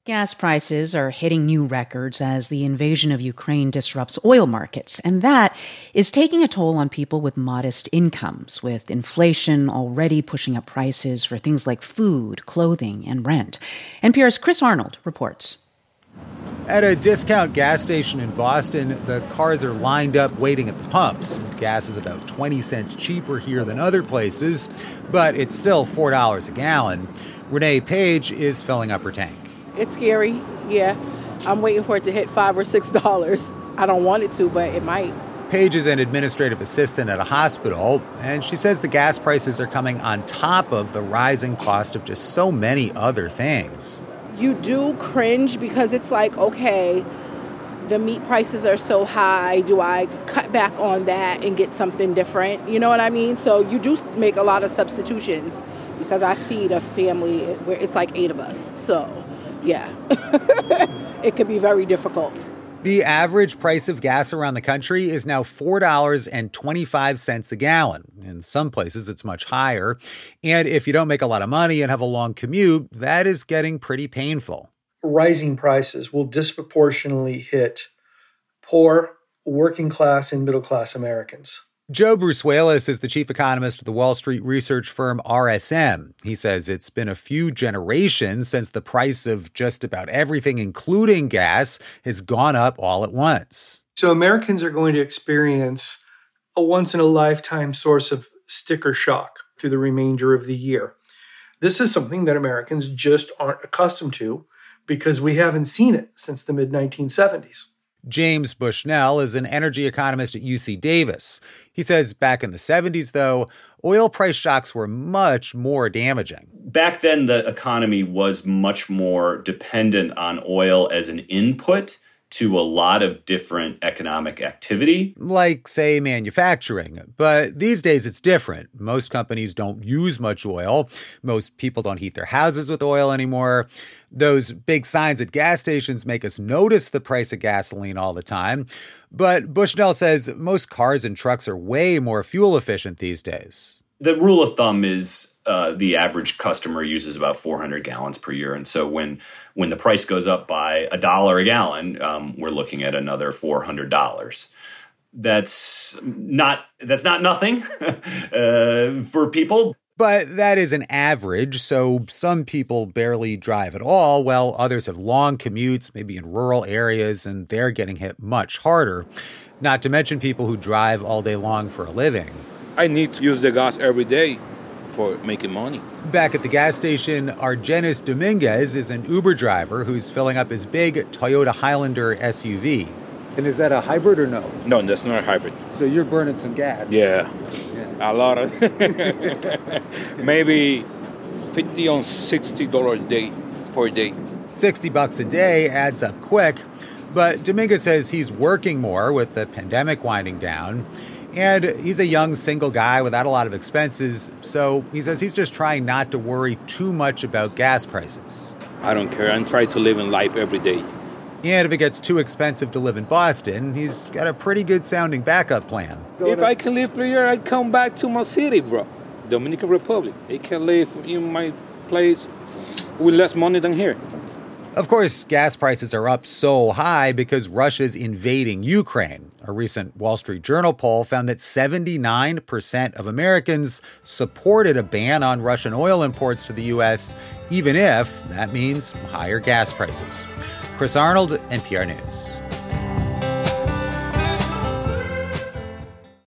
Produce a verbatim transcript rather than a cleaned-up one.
Gas prices are hitting new records as the invasion of Ukraine disrupts oil markets, and that is taking a toll on people with modest incomes, with inflation already pushing up prices for things like food, clothing, and rent. N P R's Chris Arnold reports. At a discount gas station in Boston, the cars are lined up waiting at the pumps. Gas is about twenty cents cheaper here than other places, but it's still four dollars a gallon. Renee Page is filling up her tank. It's scary, yeah. I'm waiting for it to hit five or six dollars. I don't want it to, but it might. Paige is an administrative assistant at a hospital, and she says the gas prices are coming on top of the rising cost of just so many other things. You do cringe because it's like, okay, the meat prices are so high. Do I cut back on that and get something different? You know what I mean? So you do make a lot of substitutions because I feed a family where it's like eight of us. So, yeah, it could be very difficult. The average price of gas around the country is now four dollars and twenty-five cents a gallon. In some places, it's much higher. And if you don't make a lot of money and have a long commute, that is getting pretty painful. Rising prices will disproportionately hit poor, working class, and middle class Americans. Joe Brusuelas is the chief economist of the Wall Street research firm R S M. He says it's been a few generations since the price of just about everything, including gas, has gone up all at once. So Americans are going to experience a once-in-a-lifetime source of sticker shock through the remainder of the year. This is something that Americans just aren't accustomed to because we haven't seen it since the mid nineteen seventies. James Bushnell is an energy economist at U C Davis. He says back in the seventies, though, oil price shocks were much more damaging. Back then, the economy was much more dependent on oil as an input to a lot of different economic activity. Like, say, manufacturing. But these days it's different. Most companies don't use much oil. Most people don't heat their houses with oil anymore. Those big signs at gas stations make us notice the price of gasoline all the time. But Bushnell says most cars and trucks are way more fuel efficient these days. The rule of thumb is uh, the average customer uses about four hundred gallons per year. And so when when the price goes up by a dollar a gallon, um, we're looking at another four hundred dollars. That's not that's not nothing uh, for people. But that is an average, so some people barely drive at all, while others have long commutes, maybe in rural areas, and they're getting hit much harder. Not to mention people who drive all day long for a living. I need to use the gas every day for making money. Back at the gas station, Argenis Dominguez is an Uber driver who's filling up his big Toyota Highlander S U V. And is that a hybrid or no? No, that's not a hybrid. So you're burning some gas. Yeah, yeah. A lot of maybe fifty on sixty dollars a day per day. Sixty bucks a day adds up quick, but Dominguez says he's working more with the pandemic winding down. And he's a young single guy without a lot of expenses, so he says he's just trying not to worry too much about gas prices. I don't care. I'm trying to live in life every day. And if it gets too expensive to live in Boston, he's got a pretty good sounding backup plan. If I can live here, I come back to my city, bro. Dominican Republic. I can live in my place with less money than here. Of course, gas prices are up so high because Russia's invading Ukraine. A recent Wall Street Journal poll found that seventy-nine percent of Americans supported a ban on Russian oil imports to the U S, even if that means higher gas prices. Chris Arnold, N P R News.